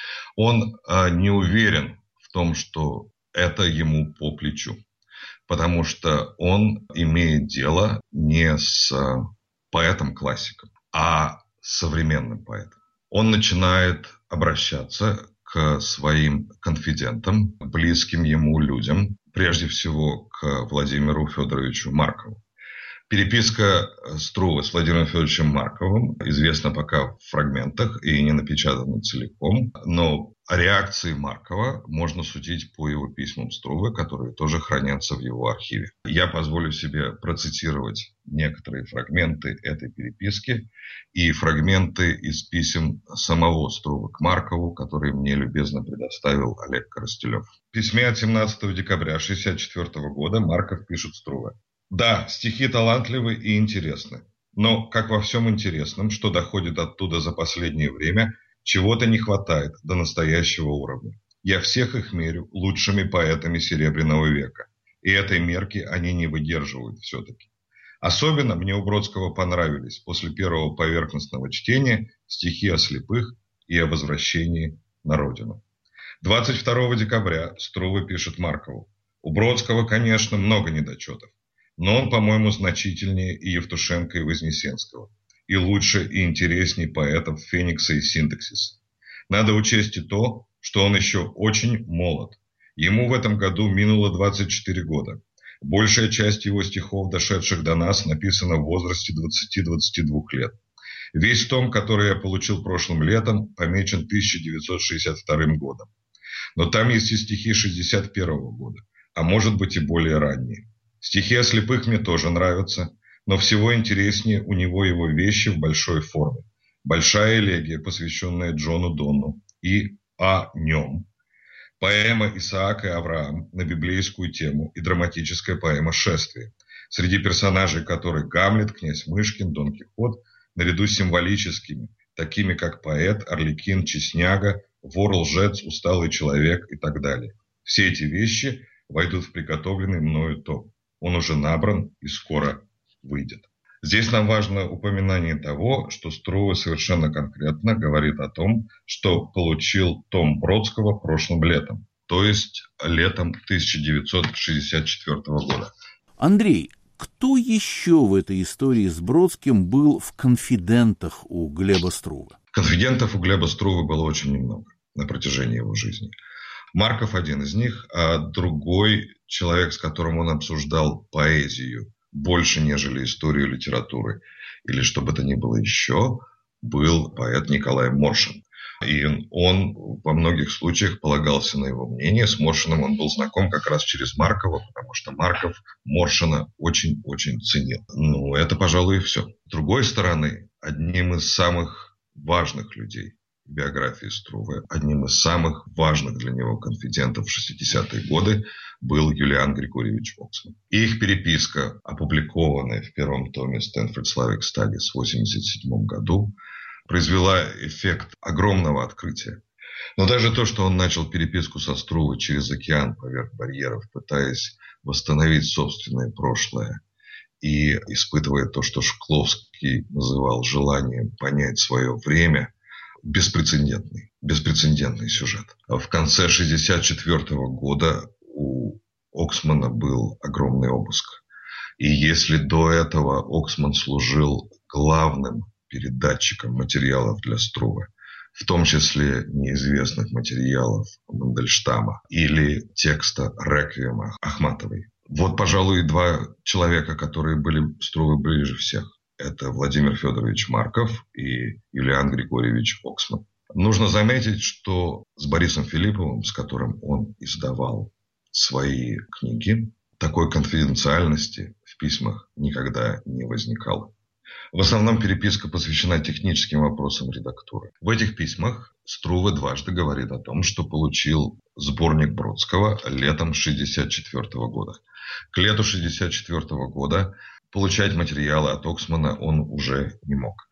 Он а, не уверен в том, что это ему по плечу, потому что он имеет дело не с поэтом-классиком, а с современным поэтом. Он начинает обращаться к своим конфидентам, близким ему людям, прежде всего к Владимиру Федоровичу Маркову. Переписка Струве с Владимиром Федоровичем Марковым известна пока в фрагментах и не напечатана целиком, но о реакции Маркова можно судить по его письмам Струве, которые тоже хранятся в его архиве. Я позволю себе процитировать некоторые фрагменты этой переписки и фрагменты из писем самого Струве к Маркову, которые мне любезно предоставил Олег Коростелев. В письме от семнадцатого декабря тысяча девятьсот шестьдесят четвёртого года Марков пишет Струве: «Да, стихи талантливы и интересны, но, как во всем интересном, что доходит оттуда за последнее время, чего-то не хватает до настоящего уровня. Я всех их мерю лучшими поэтами Серебряного века, и этой мерки они не выдерживают все-таки. Особенно мне у Бродского понравились после первого поверхностного чтения стихи о слепых и о возвращении на родину». двадцать второго декабря Струве пишет Маркову: «У Бродского, конечно, много недочетов, но он, по-моему, значительнее и Евтушенко, и Вознесенского, и лучше и интереснее поэтов Феникса и Синтаксиса. Надо учесть и то, что он еще очень молод. Ему в этом году минуло двадцать четыре года. Большая часть его стихов, дошедших до нас, написана в возрасте двадцати-двадцати двух лет. Весь том, который я получил прошлым летом, помечен тысяча девятьсот шестьдесят вторым годом. Но там есть и стихи шестьдесят первого года, а может быть и более ранние. Стихи о слепых мне тоже нравятся, но всего интереснее у него его вещи в большой форме. Большая элегия, посвященная Джону Донну, и о нем. Поэма «Исаак и Авраам» на библейскую тему и драматическая поэма «Шествие», среди персонажей которой Гамлет, князь Мышкин, Дон Кихот, наряду с символическими, такими как поэт, Арлекин, Честняга, вор-лжец, усталый человек и так далее. Все эти вещи войдут в приготовленный мною том. Он уже набран и скоро выйдет. Здесь нам важно упоминание того, что Струве совершенно конкретно говорит о том, что получил том Бродского прошлым летом, то есть летом тысяча девятьсот шестьдесят четвёртого года. Андрей, кто еще в этой истории с Бродским был в конфидентах у Глеба Струве? Конфидентов у Глеба Струве было очень немного на протяжении его жизни. Марков один из них, а другой человек, с которым он обсуждал поэзию больше, нежели историю литературы, или что бы то ни было еще, был поэт Николай Моршин. И он во многих случаях полагался на его мнение. С Моршиным он был знаком как раз через Маркова, потому что Марков Моршина очень-очень ценил. Ну, это, пожалуй, и все. С другой стороны, одним из самых важных людей в биографии Струве, одним из самых важных для него конфидентов в шестидесятые годы был Юлиан Григорьевич Оксман. И их переписка, опубликованная в первом томе Stanford Slavic Studies в восемьдесят седьмом году, произвела эффект огромного открытия. Но даже то, что он начал переписку со Струве через океан поверх барьеров, пытаясь восстановить собственное прошлое и испытывая то, что Шкловский называл желанием понять свое время, беспрецедентный, беспрецедентный сюжет. В конце шестьдесят четвёртого года у Оксмана был огромный обыск. И если до этого Оксман служил главным передатчиком материалов для Струве, в том числе неизвестных материалов Мандельштама или текста «Реквиема» Ахматовой. Вот, пожалуй, два человека, которые были Струве ближе всех. Это Владимир Федорович Марков и Юлиан Григорьевич Оксман. Нужно заметить, что с Борисом Филипповым, с которым он издавал свои книги, такой конфиденциальности в письмах никогда не возникало. В основном переписка посвящена техническим вопросам редактуры. В этих письмах Струве дважды говорит о том, что получил сборник Бродского летом шестьдесят четвёртого года. К лету шестьдесят четвёртого года получать материалы от Оксмана он уже не мог.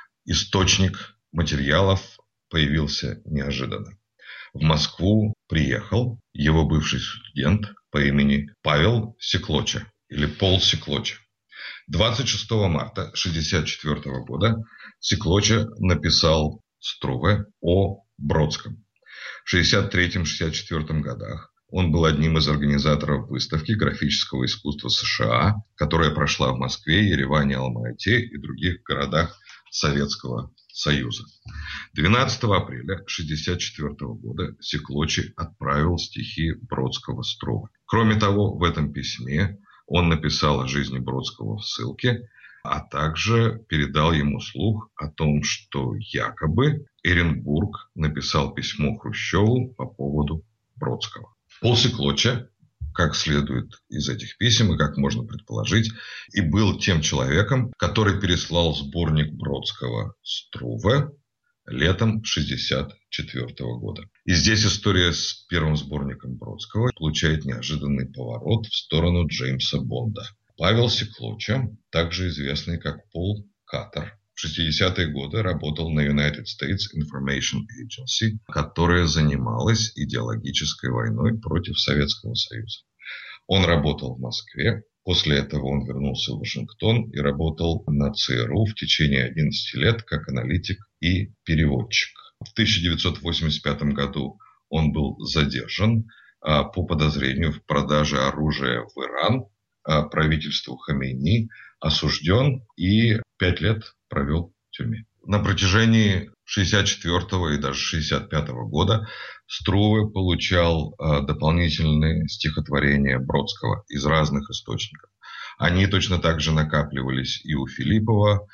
Источник материалов появился неожиданно. В Москву приехал его бывший студент по имени Павел Секлоча или Пол Секлоча. двадцать шестого марта шестьдесят четвёртого года Секлоча написал Струве о Бродском. В шестьдесят третьем — шестьдесят четвёртом годах он был одним из организаторов выставки графического искусства США, которая прошла в Москве, Ереване, Алма-Ате и других городах Советского Союза. двенадцатого апреля шестьдесят четвёртого года Секлочи отправил стихи Бродского Струве. Кроме того, в этом письме он написал о жизни Бродского в ссылке, а также передал ему слух о том, что якобы Эренбург написал письмо Хрущеву по поводу Бродского. Пол Секлоча, как следует из этих писем и как можно предположить, и был тем человеком, который переслал сборник Бродского Струве летом шестьдесят четвёртого года. И здесь история с первым сборником Бродского получает неожиданный поворот в сторону Джеймса Бонда. Павел Секлоча, также известный как Пол Каттер, в шестидесятые годы работал на United States Information Agency, которая занималась идеологической войной против Советского Союза. Он работал в Москве. После этого он вернулся в Вашингтон и работал на ЦРУ в течение одиннадцати лет как аналитик и переводчик. В тысяча девятьсот восемьдесят пятом году он был задержан а, по подозрению в продаже оружия в Иран а, правительству Хамейни, осужден и пять лет провел в тюрьме. На протяжении шестьдесят четвёртого и даже шестьдесят пятого года Струве получал э, дополнительные стихотворения Бродского из разных источников. Они точно так же накапливались и у Филиппова,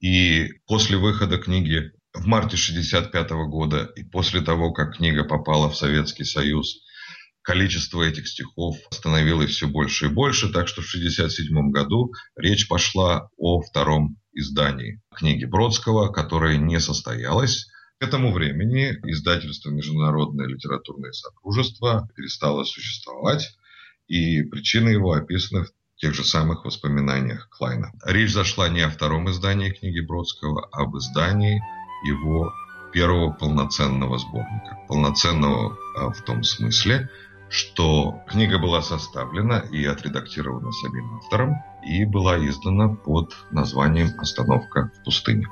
и после выхода книги в марте шестьдесят пятого года, и после того, как книга попала в Советский Союз, количество этих стихов становилось все больше и больше, так что в шестьдесят седьмом году речь пошла о втором издании книги Бродского, которое не состоялось. К этому времени издательство «Международное литературное содружество» перестало существовать, и причины его описаны в тех же самых воспоминаниях Клайна. Речь зашла не о втором издании книги Бродского, а об издании его первого полноценного сборника. Полноценного в том смысле, что книга была составлена и отредактирована самим автором и была издана под названием «Остановка в пустыне».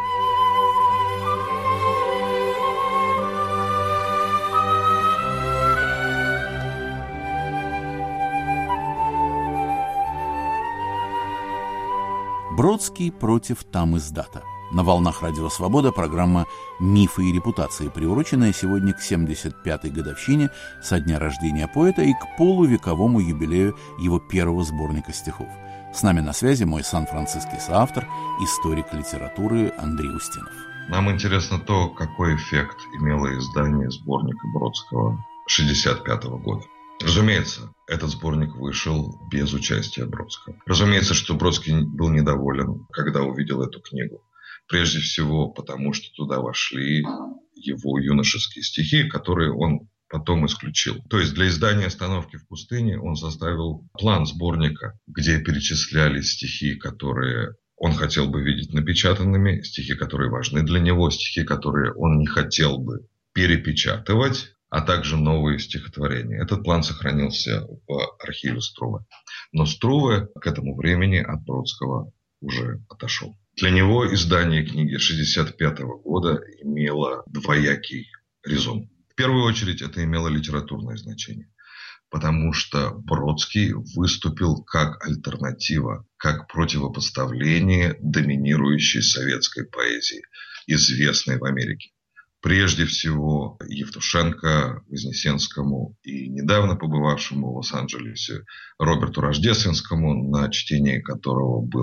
Бродский против тамиздата. На волнах Радио Свобода программа «Мифы и репутации», приуроченная сегодня к семьдесят пятой годовщине со дня рождения поэта и к полувековому юбилею его первого сборника стихов. С нами на связи мой сан-франциский соавтор, историк литературы Андрей Устинов. Нам интересно то, какой эффект имело издание сборника Бродского шестьдесят пятого года. Разумеется, этот сборник вышел без участия Бродского. Разумеется, что Бродский был недоволен, когда увидел эту книгу. Прежде всего потому, что туда вошли его юношеские стихи, которые он потом исключил. То есть для издания «Остановки в пустыне» он составил план сборника, где перечислялись стихи, которые он хотел бы видеть напечатанными, стихи, которые важны для него, стихи, которые он не хотел бы перепечатывать, а также новые стихотворения. Этот план сохранился в архиве Струве. Но Струве к этому времени от Бродского уже отошел. Для него издание книги шестьдесят пятого года имело двоякий резон. В первую очередь это имело литературное значение, потому что Бродский выступил как альтернатива, как противопоставление доминирующей советской поэзии, известной в Америке. Прежде всего Евтушенко, Вознесенскому и недавно побывавшему в Лос-Анджелесе Роберту Рождественскому, на чтении которого был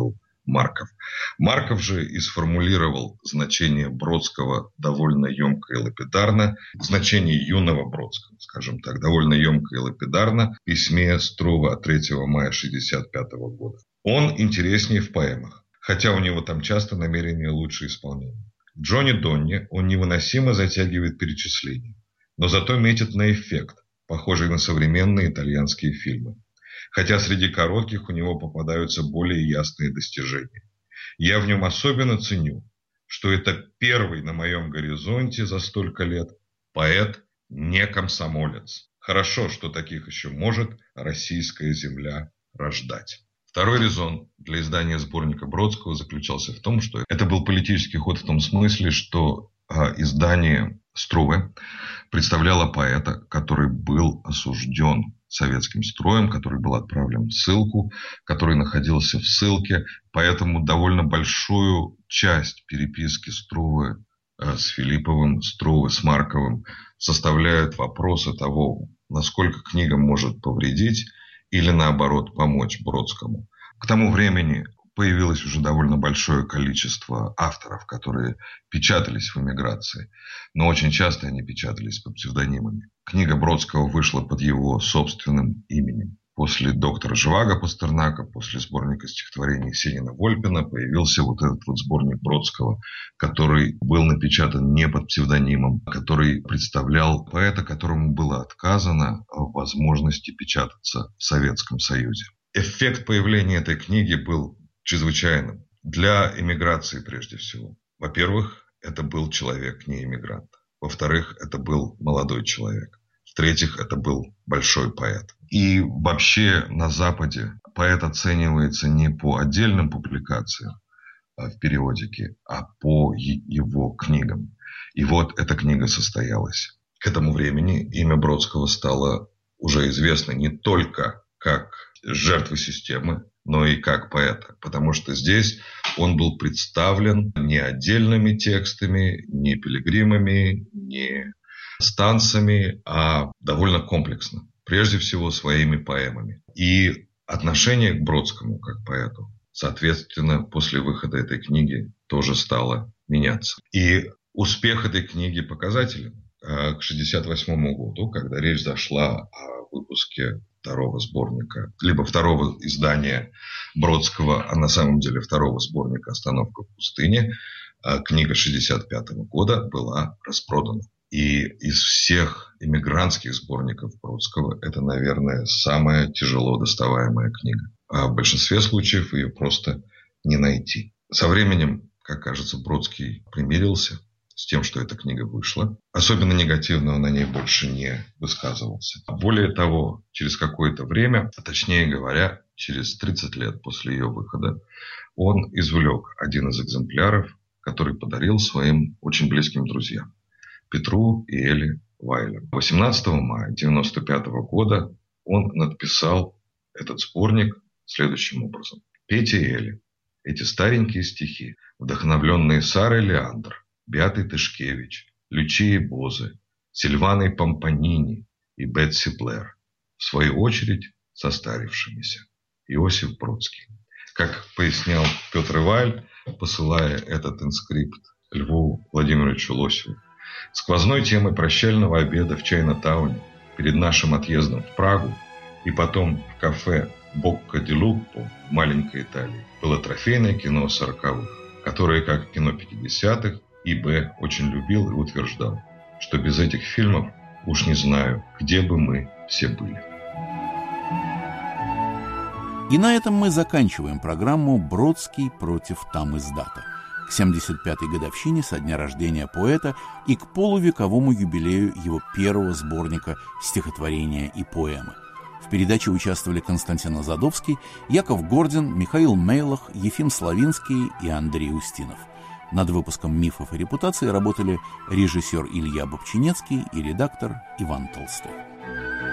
Марков. Марков же и сформулировал значение Бродского довольно емко и лапидарно, значение юного Бродского, скажем так, довольно емко и лапидарно в письме Струве от третьего мая шестьдесят пятого года. Он интереснее в поэмах, хотя у него там часто намерение лучше исполнения. Джонни Донни он невыносимо затягивает перечисления, но зато метит на эффект, похожий на современные итальянские фильмы. Хотя среди коротких у него попадаются более ясные достижения. Я в нем особенно ценю, что это первый на моем горизонте за столько лет поэт, не комсомолец. Хорошо, что таких еще может российская земля рождать. Второй резон для издания сборника Бродского заключался в том, что это был политический ход в том смысле, что издание Струве представляло поэта, который был осужден советским строем, который был отправлен в ссылку, который находился в ссылке. Поэтому довольно большую часть переписки Струве с Филипповым, Струве с Марковым составляют вопросы того, насколько книга может повредить или, наоборот, помочь Бродскому. К тому времени появилось уже довольно большое количество авторов, которые печатались в эмиграции, но очень часто они печатались под псевдонимами. Книга Бродского вышла под его собственным именем. После доктора Живаго Пастернака, после сборника стихотворений Сенина-Вольпина появился вот этот вот сборник Бродского, который был напечатан не под псевдонимом, который представлял поэта, которому было отказано в возможности печататься в Советском Союзе. Эффект появления этой книги был чрезвычайным для эмиграции прежде всего. Во-первых, это был человек не эмигрант. Во-вторых, это был молодой человек. В-третьих, это был большой поэт. И вообще на Западе поэт оценивается не по отдельным публикациям в периодике, а по его книгам. И вот эта книга состоялась. К этому времени имя Бродского стало уже известно не только как жертвы системы, но и как поэта. Потому что здесь он был представлен не отдельными текстами, не пилигримами, не станциями, а довольно комплексно. Прежде всего своими поэмами. И отношение к Бродскому как поэту, соответственно, после выхода этой книги тоже стало меняться. И успех этой книги показателен. К шестьдесят восьмому году, когда речь зашла о выпуске второго сборника, либо второго издания Бродского, а на самом деле второго сборника «Остановка в пустыне», книга шестьдесят пятого года была распродана. И из всех эмигрантских сборников Бродского это, наверное, самая тяжело доставаемая книга. А в большинстве случаев ее просто не найти. Со временем, как кажется, Бродский примирился с тем, что эта книга вышла. Особенно негативно он о ней больше не высказывался. Более того, через какое-то время, а точнее говоря, через тридцать лет после ее выхода, он извлек один из экземпляров, который подарил своим очень близким друзьям. Петру и Элли Вайлер. восемнадцатого мая девяносто пятого года он надписал этот сборник следующим образом. Петя и Элли. Эти старенькие стихи, вдохновленные Сарой Леандр, Беатой Тышкевич, Лючией Бозе, Сильваной Помпанини и Бетси Блэр, в свою очередь состарившимися. Иосиф Бродский. Как пояснял Петр Ивайль, посылая этот инскрипт Льву Владимировичу Лосеву, сквозной темой прощального обеда в Чайна-тауне перед нашим отъездом в Прагу и потом в кафе Бокко ди Луппо в маленькой Италии было трофейное кино сороковых, которое, как кино пятидесятых, И Б очень любил и утверждал, что без этих фильмов уж не знаю, где бы мы все были. И на этом мы заканчиваем программу «Бродский против тамиздата» к семьдесят пятой годовщине со дня рождения поэта и к полувековому юбилею его первого сборника «Стихотворения и поэмы». В передаче участвовали Константин Азадовский, Яков Гордин, Михаил Мейлах, Ефим Славинский и Андрей Устинов. Над выпуском «Мифов и репутации» работали режиссер Илья Бобчинецкий и редактор Иван Толстой.